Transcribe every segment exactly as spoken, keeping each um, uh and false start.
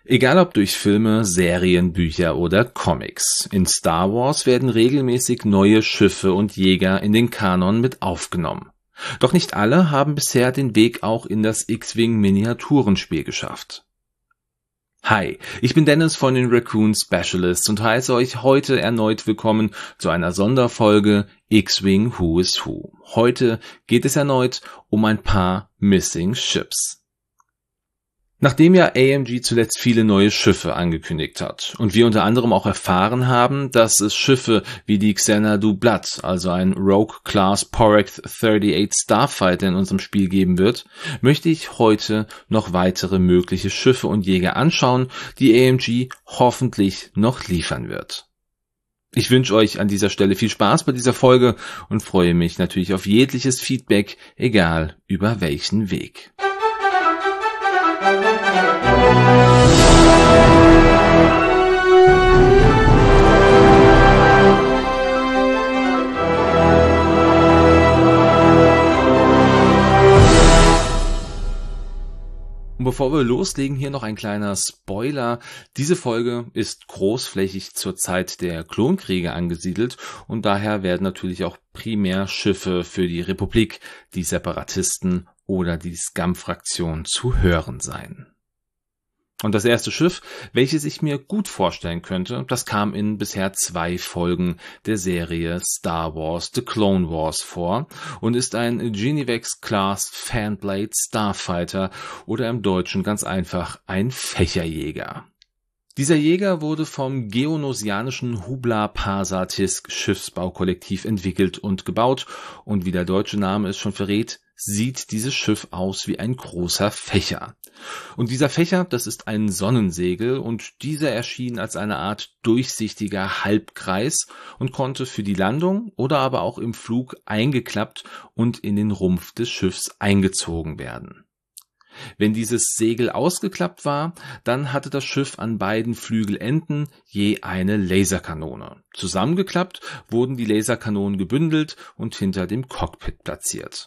Egal ob durch Filme, Serien, Bücher oder Comics, in Star Wars werden regelmäßig neue Schiffe und Jäger in den Kanon mit aufgenommen. Doch nicht alle haben bisher den Weg auch in das X-Wing Miniaturenspiel geschafft. Hi, ich bin Dennis von den Raccoon Specialists und heiße euch heute erneut willkommen zu einer Sonderfolge X-Wing Who is Who. Heute geht es erneut um ein paar Missing Ships. Nachdem ja A M G zuletzt viele neue Schiffe angekündigt hat und wir unter anderem auch erfahren haben, dass es Schiffe wie die Xanadu Blood, also ein Rogue-Class Porrack achtundachtzig Starfighter in unserem Spiel geben wird, möchte ich heute noch weitere mögliche Schiffe und Jäger anschauen, die A M G hoffentlich noch liefern wird. Ich wünsche euch an dieser Stelle viel Spaß bei dieser Folge und freue mich natürlich auf jegliches Feedback, egal über welchen Weg. Und bevor wir loslegen, hier noch ein kleiner Spoiler. Diese Folge ist großflächig zur Zeit der Klonkriege angesiedelt und daher werden natürlich auch primär Schiffe für die Republik, die Separatisten oder die Scum-Fraktion zu hören sein. Und das erste Schiff, welches ich mir gut vorstellen könnte, das kam in bisher zwei Folgen der Serie Star Wars The Clone Wars vor und ist ein Genevex-Class Fanblade Starfighter oder im Deutschen ganz einfach ein Fächerjäger. Dieser Jäger wurde vom geonosianischen Hubla-Parsa-Tisk Schiffsbaukollektiv entwickelt und gebaut und wie der deutsche Name es schon verrät, sieht dieses Schiff aus wie ein großer Fächer. Und dieser Fächer, das ist ein Sonnensegel und dieser erschien als eine Art durchsichtiger Halbkreis und konnte für die Landung oder aber auch im Flug eingeklappt und in den Rumpf des Schiffs eingezogen werden. Wenn dieses Segel ausgeklappt war, dann hatte das Schiff an beiden Flügelenden je eine Laserkanone. Zusammengeklappt wurden die Laserkanonen gebündelt und hinter dem Cockpit platziert.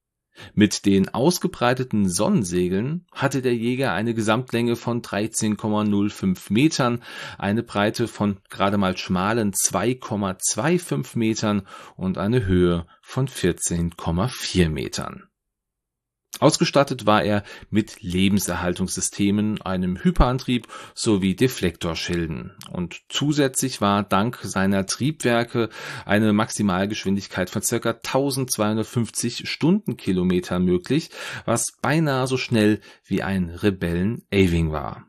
Mit den ausgebreiteten Sonnensegeln hatte der Jäger eine Gesamtlänge von dreizehn Komma null fünf Metern, eine Breite von gerade mal schmalen zwei Komma fünfundzwanzig Metern und eine Höhe von vierzehn Komma vier Metern. Ausgestattet war er mit Lebenserhaltungssystemen, einem Hyperantrieb sowie Deflektorschilden und zusätzlich war dank seiner Triebwerke eine Maximalgeschwindigkeit von ca. eintausendzweihundertfünfzig Stundenkilometer möglich, was beinahe so schnell wie ein Rebellen A-Wing war.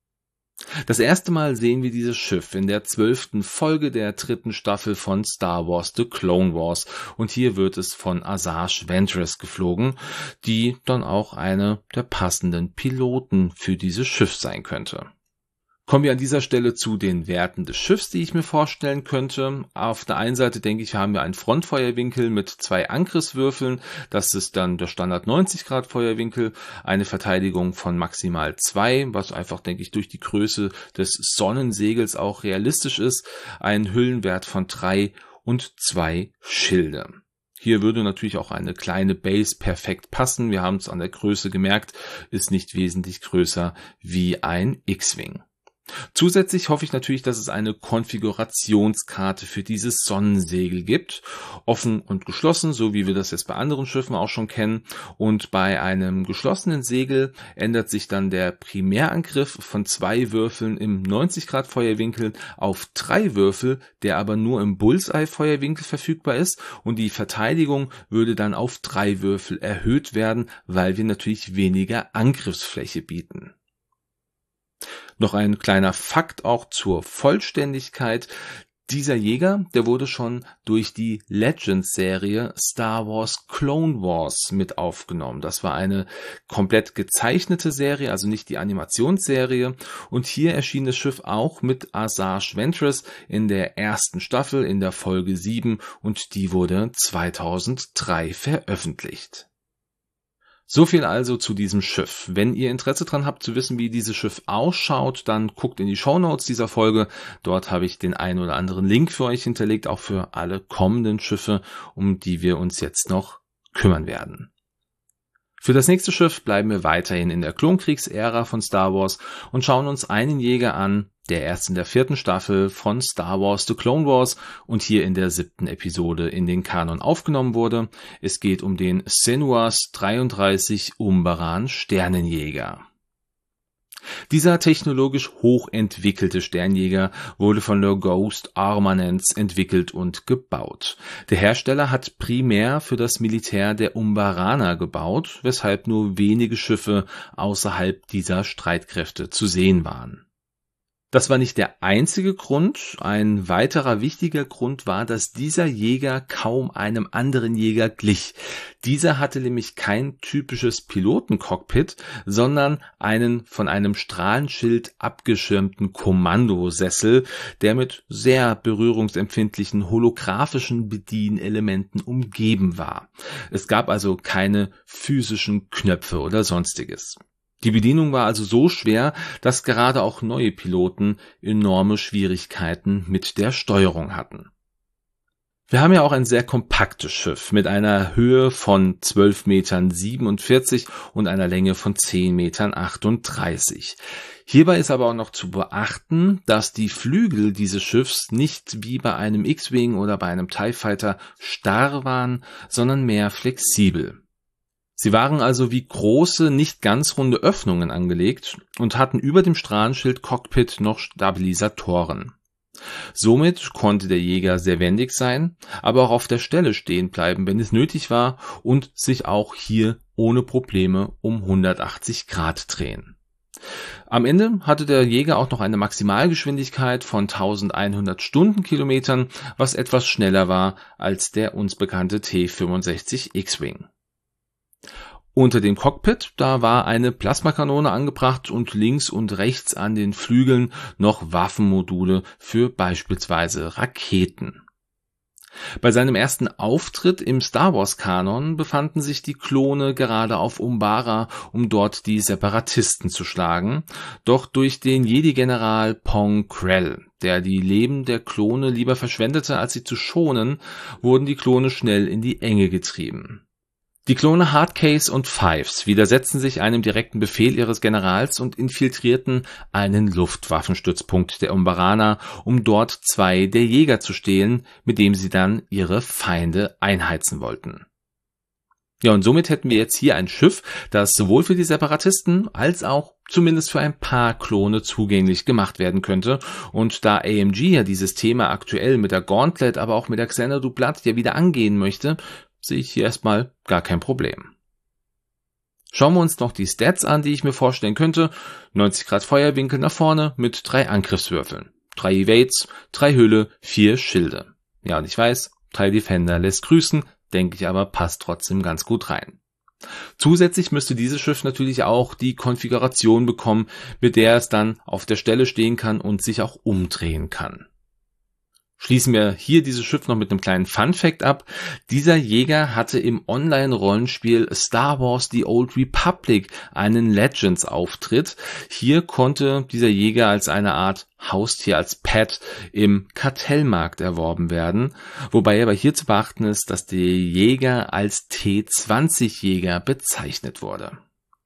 Das erste Mal sehen wir dieses Schiff in der zwölften Folge der dritten Staffel von Star Wars The Clone Wars und hier wird es von Asajj Ventress geflogen, die dann auch eine der passenden Piloten für dieses Schiff sein könnte. Kommen wir an dieser Stelle zu den Werten des Schiffs, die ich mir vorstellen könnte. Auf der einen Seite denke ich, haben wir einen Frontfeuerwinkel mit zwei Angriffswürfeln. Das ist dann der Standard neunzig Grad Feuerwinkel. Eine Verteidigung von maximal zwei, was einfach, denke ich, durch die Größe des Sonnensegels auch realistisch ist. Ein Hüllenwert von drei und zwei Schilde. Hier würde natürlich auch eine kleine Base perfekt passen. Wir haben es an der Größe gemerkt, ist nicht wesentlich größer wie ein X-Wing. Zusätzlich hoffe ich natürlich, dass es eine Konfigurationskarte für dieses Sonnensegel gibt, offen und geschlossen, so wie wir das jetzt bei anderen Schiffen auch schon kennen. Und bei einem geschlossenen Segel ändert sich dann der Primärangriff von zwei Würfeln im neunzig Grad Feuerwinkel auf drei Würfel, der aber nur im Bullseye Feuerwinkel verfügbar ist. Und die Verteidigung würde dann auf drei Würfel erhöht werden, weil wir natürlich weniger Angriffsfläche bieten. Noch ein kleiner Fakt auch zur Vollständigkeit. Dieser Jäger, der wurde schon durch die Legends-Serie Star Wars Clone Wars mit aufgenommen. Das war eine komplett gezeichnete Serie, also nicht die Animationsserie. Und hier erschien das Schiff auch mit Asajj Ventress in der ersten Staffel in der Folge sieben und die wurde zweitausenddrei veröffentlicht. So viel also zu diesem Schiff. Wenn ihr Interesse dran habt zu wissen, wie dieses Schiff ausschaut, dann guckt in die Shownotes dieser Folge. Dort habe ich den einen oder anderen Link für euch hinterlegt, auch für alle kommenden Schiffe, um die wir uns jetzt noch kümmern werden. Für das nächste Schiff bleiben wir weiterhin in der Klonkriegsära von Star Wars und schauen uns einen Jäger an, der erst in der vierten Staffel von Star Wars The Clone Wars und hier in der siebten Episode in den Kanon aufgenommen wurde. Es geht um den Senuas dreiunddreißig Umbaran Sternenjäger. Dieser technologisch hochentwickelte Sternjäger wurde von der Ghost Armaments entwickelt und gebaut. Der Hersteller hat primär für das Militär der Umbaraner gebaut, weshalb nur wenige Schiffe außerhalb dieser Streitkräfte zu sehen waren. Das war nicht der einzige Grund. Ein weiterer wichtiger Grund war, dass dieser Jäger kaum einem anderen Jäger glich. Dieser hatte nämlich kein typisches Pilotencockpit, sondern einen von einem Strahlenschild abgeschirmten Kommandosessel, der mit sehr berührungsempfindlichen holographischen Bedienelementen umgeben war. Es gab also keine physischen Knöpfe oder sonstiges. Die Bedienung war also so schwer, dass gerade auch neue Piloten enorme Schwierigkeiten mit der Steuerung hatten. Wir haben ja auch ein sehr kompaktes Schiff mit einer Höhe von zwölf Metern siebenundvierzig und einer Länge von zehn Metern achtunddreißig. Hierbei ist aber auch noch zu beachten, dass die Flügel dieses Schiffs nicht wie bei einem X-Wing oder bei einem TIE Fighter starr waren, sondern mehr flexibel. Sie waren also wie große, nicht ganz runde Öffnungen angelegt und hatten über dem Strahlenschild-Cockpit noch Stabilisatoren. Somit konnte der Jäger sehr wendig sein, aber auch auf der Stelle stehen bleiben, wenn es nötig war, und sich auch hier ohne Probleme um hundertachtzig Grad drehen. Am Ende hatte der Jäger auch noch eine Maximalgeschwindigkeit von eintausendeinhundert Stundenkilometern, was etwas schneller war als der uns bekannte T fünfundsechzig X-Wing. Unter dem Cockpit, da war eine Plasmakanone angebracht und links und rechts an den Flügeln noch Waffenmodule für beispielsweise Raketen. Bei seinem ersten Auftritt im Star Wars Kanon befanden sich die Klone gerade auf Umbara, um dort die Separatisten zu schlagen, doch durch den Jedi-General Pong Krell, der die Leben der Klone lieber verschwendete, als sie zu schonen, wurden die Klone schnell in die Enge getrieben. Die Klone Hardcase und Fives widersetzten sich einem direkten Befehl ihres Generals und infiltrierten einen Luftwaffenstützpunkt der Umbaraner, um dort zwei der Jäger zu stehlen, mit dem sie dann ihre Feinde einheizen wollten. Ja, und somit hätten wir jetzt hier ein Schiff, das sowohl für die Separatisten als auch zumindest für ein paar Klone zugänglich gemacht werden könnte. Und da A M G ja dieses Thema aktuell mit der Gauntlet, aber auch mit der Xanadu Blood ja wieder angehen möchte, sehe ich hier erstmal gar kein Problem. Schauen wir uns noch die Stats an, die ich mir vorstellen könnte. neunzig Grad Feuerwinkel nach vorne mit drei Angriffswürfeln. drei Evades, drei Hülle, vier Schilde. Ja, und ich weiß, drei Defender lässt grüßen, denke ich aber passt trotzdem ganz gut rein. Zusätzlich müsste dieses Schiff natürlich auch die Konfiguration bekommen, mit der es dann auf der Stelle stehen kann und sich auch umdrehen kann. Schließen wir hier dieses Schiff noch mit einem kleinen Fun-Fact ab. Dieser Jäger hatte im Online-Rollenspiel Star Wars The Old Republic einen Legends-Auftritt. Hier konnte dieser Jäger als eine Art Haustier, als Pet im Kartellmarkt erworben werden. Wobei aber hier zu beachten ist, dass der Jäger als T zwanzig Jäger bezeichnet wurde.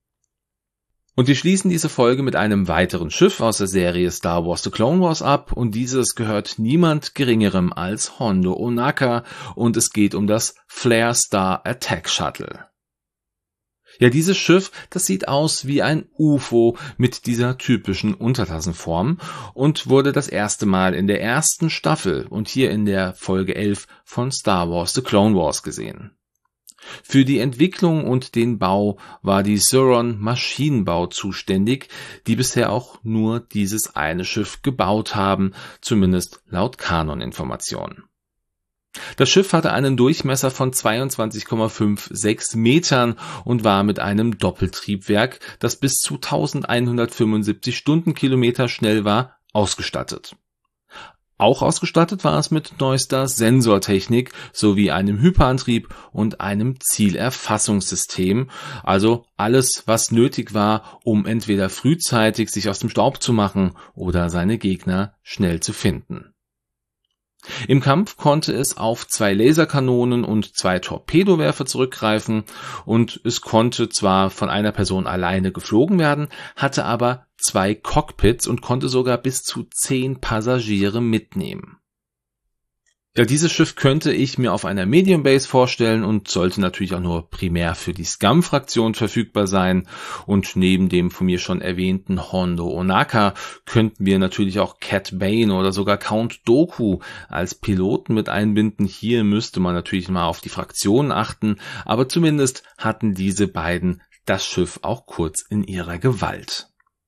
Und wir schließen diese Folge mit einem weiteren Schiff aus der Serie Star Wars The Clone Wars ab, und dieses gehört niemand Geringerem als Hondo Ohnaka, und es geht um das Flare Star Attack Shuttle. Ja, dieses Schiff, das sieht aus wie ein U F O mit dieser typischen Untertassenform und wurde das erste Mal in der ersten Staffel und hier in der Folge elf von Star Wars The Clone Wars gesehen. Für die Entwicklung und den Bau war die Sauron Maschinenbau zuständig, die bisher auch nur dieses eine Schiff gebaut haben, zumindest laut Kanon-Informationen. Das Schiff hatte einen Durchmesser von zweiundzwanzig Komma sechsundfünfzig Metern und war mit einem Doppeltriebwerk, das bis zu eintausendeinhundertfünfundsiebzig Stundenkilometer schnell war, ausgestattet. Auch ausgestattet war es mit neuester Sensortechnik sowie einem Hyperantrieb und einem Zielerfassungssystem, also alles, was nötig war, um entweder frühzeitig sich aus dem Staub zu machen oder seine Gegner schnell zu finden. Im Kampf konnte es auf zwei Laserkanonen und zwei Torpedowerfer zurückgreifen und es konnte zwar von einer Person alleine geflogen werden, hatte aber zwei Cockpits und konnte sogar bis zu zehn Passagiere mitnehmen. Ja, dieses Schiff könnte ich mir auf einer Medium Base vorstellen und sollte natürlich auch nur primär für die Scum-Fraktion verfügbar sein. Und neben dem von mir schon erwähnten Hondo Ohnaka könnten wir natürlich auch Cat Bane oder sogar Count Dooku als Piloten mit einbinden. Hier müsste man natürlich mal auf die Fraktionen achten, aber zumindest hatten diese beiden das Schiff auch kurz in ihrer Gewalt.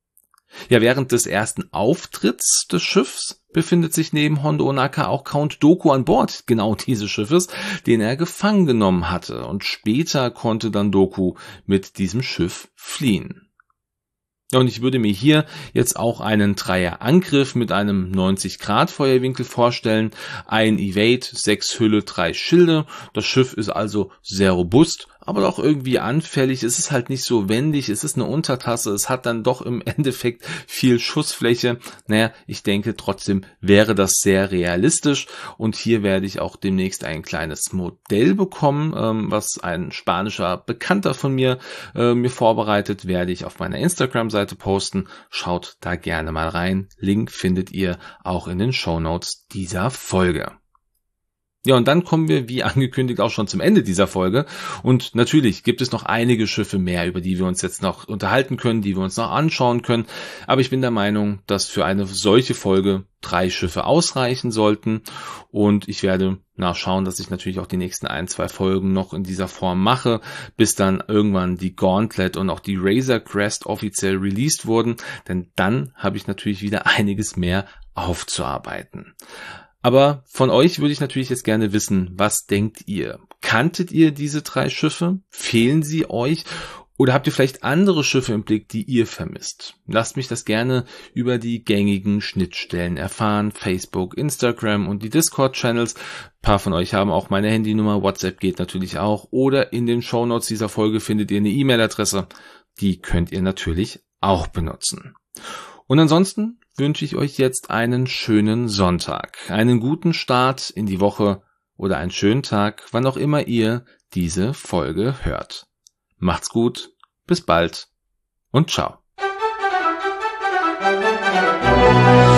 Ja, während des ersten Auftritts des Schiffs befindet sich neben Hondo Ohnaka auch Count Dooku an Bord genau dieses Schiffes, den er gefangen genommen hatte, und später konnte dann Dooku mit diesem Schiff fliehen. Und ich würde mir hier jetzt auch einen Dreier-Angriff mit einem neunzig Grad Feuerwinkel vorstellen. Ein Evade, sechs Hülle, drei Schilde. Das Schiff ist also sehr robust, aber auch irgendwie anfällig. Es ist halt nicht so wendig, es ist eine Untertasse, es hat dann doch im Endeffekt viel Schussfläche. Naja, ich denke trotzdem wäre das sehr realistisch, und hier werde ich auch demnächst ein kleines Modell bekommen, ähm, was ein spanischer Bekannter von mir äh, mir vorbereitet, werde ich auf meiner Instagram-Seite posten. Schaut da gerne mal rein. Link findet ihr auch in den Shownotes dieser Folge. Ja, und dann kommen wir, wie angekündigt, auch schon zum Ende dieser Folge. Und natürlich gibt es noch einige Schiffe mehr, über die wir uns jetzt noch unterhalten können, die wir uns noch anschauen können. Aber ich bin der Meinung, dass für eine solche Folge drei Schiffe ausreichen sollten. Und ich werde nachschauen, dass ich natürlich auch die nächsten ein, zwei Folgen noch in dieser Form mache, bis dann irgendwann die Gauntlet und auch die Razor Crest offiziell released wurden. Denn dann habe ich natürlich wieder einiges mehr aufzuarbeiten. Aber von euch würde ich natürlich jetzt gerne wissen, was denkt ihr? Kanntet ihr diese drei Schiffe? Fehlen sie euch? Oder habt ihr vielleicht andere Schiffe im Blick, die ihr vermisst? Lasst mich das gerne über die gängigen Schnittstellen erfahren. Facebook, Instagram und die Discord-Channels. Ein paar von euch haben auch meine Handynummer. WhatsApp geht natürlich auch. Oder in den Shownotes dieser Folge findet ihr eine E-Mail-Adresse. Die könnt ihr natürlich auch benutzen. Und ansonsten wünsche ich euch jetzt einen schönen Sonntag, einen guten Start in die Woche oder einen schönen Tag, wann auch immer ihr diese Folge hört. Macht's gut, bis bald und ciao.